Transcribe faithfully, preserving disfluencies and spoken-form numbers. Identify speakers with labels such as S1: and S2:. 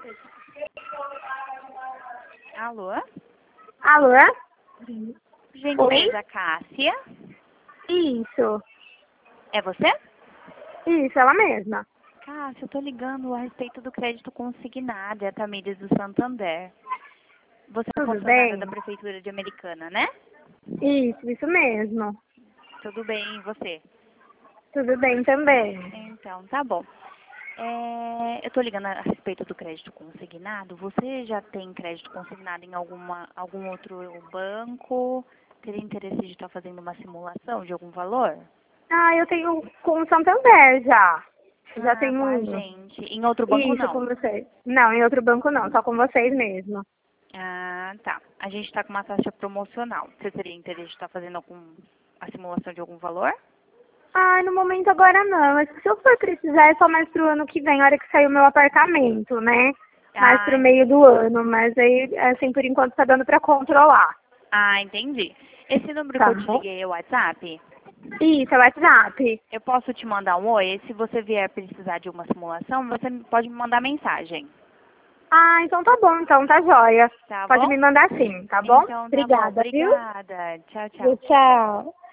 S1: Alô?
S2: Alô?
S1: Gentileza Cássia?
S2: Isso.
S1: É você?
S2: Isso, ela mesma.
S1: Cássia, eu tô ligando a respeito do crédito consignado, é a Tamires do Santander. Você é
S2: Tudo
S1: funcionária
S2: bem?
S1: da Prefeitura de Americana, né?
S2: Isso, isso mesmo.
S1: Tudo bem, e você?
S2: Tudo bem também.
S1: Então, tá bom. É, eu tô ligando a respeito do crédito consignado. Você já tem crédito consignado em alguma, algum outro banco? Teria interesse de estar fazendo uma simulação de algum valor?
S2: Ah, eu tenho com o Santander já. Já
S1: Ah,
S2: tenho
S1: com a
S2: um.
S1: gente. Em outro banco,
S2: Isso,
S1: não?
S2: com vocês. Não, em outro banco não, só com vocês mesmo.
S1: Ah, tá. A gente está com uma taxa promocional. Você teria interesse de estar fazendo algum, a simulação de algum valor?
S2: Ah, no momento agora não. Mas se eu for precisar, é só mais pro ano que vem, a hora que sair o meu apartamento, né? Mais
S1: Ah,
S2: pro meio do ano. Mas aí, assim, por enquanto tá dando pra controlar.
S1: ah, entendi. Esse número que
S2: Tá
S1: eu te
S2: bom?
S1: liguei é o WhatsApp?
S2: Isso, é o WhatsApp.
S1: Eu posso te mandar um oi? E se você vier precisar de uma simulação, você pode me mandar mensagem.
S2: Ah, então tá bom, então tá joia.
S1: Tá
S2: Pode
S1: bom?
S2: me mandar sim, tá bom?
S1: Então tá bom.
S2: Obrigada, viu?
S1: Obrigada. Tchau, tchau.
S2: Tchau.